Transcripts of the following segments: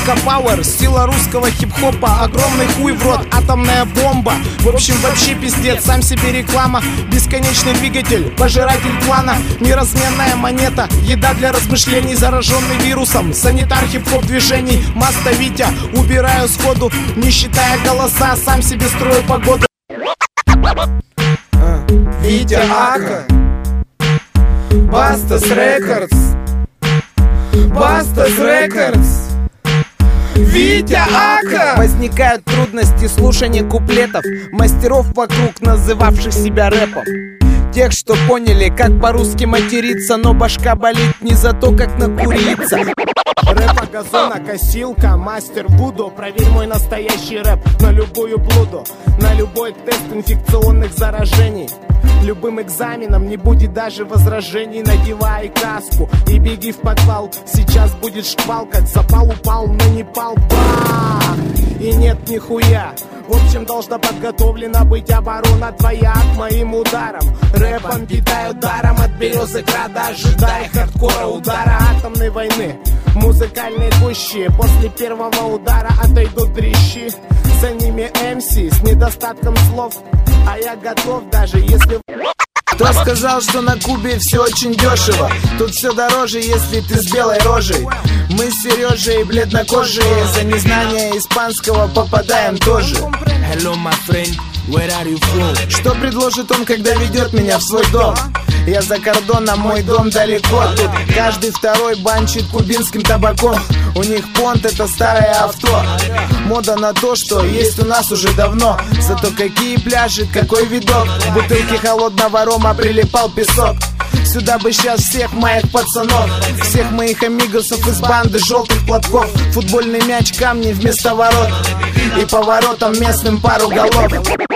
Ака-пауэр, сила русского хип-хопа, огромный хуй в рот, атомная бомба. В общем, вообще пиздец, сам себе реклама, бесконечный двигатель, пожиратель плана, неразменная монета, еда для размышлений, зараженный вирусом, санитар хип-хоп движений, Маста Витя, убираю сходу, не считая голоса, сам себе строю погоду. Витя Ака, Бастас Рекордс, Бастас Рекордс, Витя Ака. Возникают трудности слушания куплетов мастеров вокруг, называвших себя рэпом. Тех, что поняли, как по-русски материться, но башка болит не за то, как накуриться. Рэпа, газона, косилка, мастер Вуду. Проверь мой настоящий рэп на любую блуду, на любой тест инфекционных заражений. Любым экзаменом не будет даже возражений. Надевай каску и беги в подвал. Сейчас будет шквал, как запал упал, но не пал. Бах! И нет нихуя. В общем, должна подготовлена быть оборона твоя к моим ударам. Рэпом питаю даром, от березы града ожидай хардкора, удара атомной войны. Музыкальные гущи после первого удара отойдут дрищи. За ними МС с недостатком слов, а я готов, даже если... Кто сказал, что на Кубе все очень дешево? Тут все дороже, если ты с белой рожей. Мы с Сережей бледнокожие, за незнание испанского попадаем тоже. Hello, my friend, where are you from? Что предложит он, когда ведет меня в свой дом? Я за кордоном, мой дом далеко. Тут каждый второй банчит кубинским табаком. У них понт — это старое авто. Мода на то, что есть у нас уже давно. Зато какие пляжи, какой видок. В бутылке холодного рома прилипал песок. Сюда бы сейчас всех моих пацанов, всех моих амигосов из банды желтых платков. Футбольный мяч, камни вместо ворот, и поворотом местным пару голов.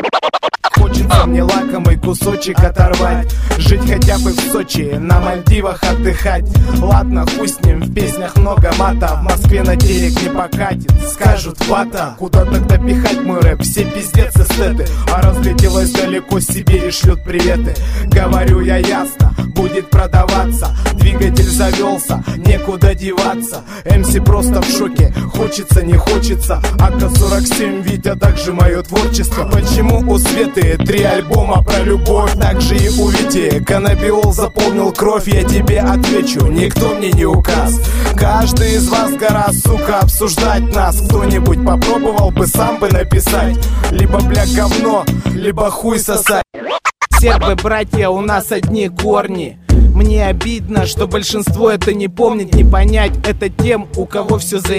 Хочется мне лакомый кусочек оторвать, жить хотя бы в Сочи, на Мальдивах отдыхать. Ладно, хуй с ним, в песнях много мата, в Москве на телек не покатит, скажут фата. Куда тогда пихать мой рэп, все пиздец эстеты. А разлетелась далеко, Сибири шлют приветы. Говорю я ясно, будет продаваться, двигатель завелся, некуда деваться. МС просто в шоке, хочется, не хочется. АК-47, Витя, также мое творчество. Почему у Светы 3 альбома про любовь? Так же и у Вити каннабиол заполнил кровь. Я тебе отвечу, никто мне не указ. Каждый из вас гора, сука, обсуждать нас. Кто-нибудь попробовал бы сам бы написать? Либо, бля, говно, либо хуй сосать. Сербы, братья, у нас одни корни. Мне обидно, что большинство это не помнит, не понять это тем, у кого все за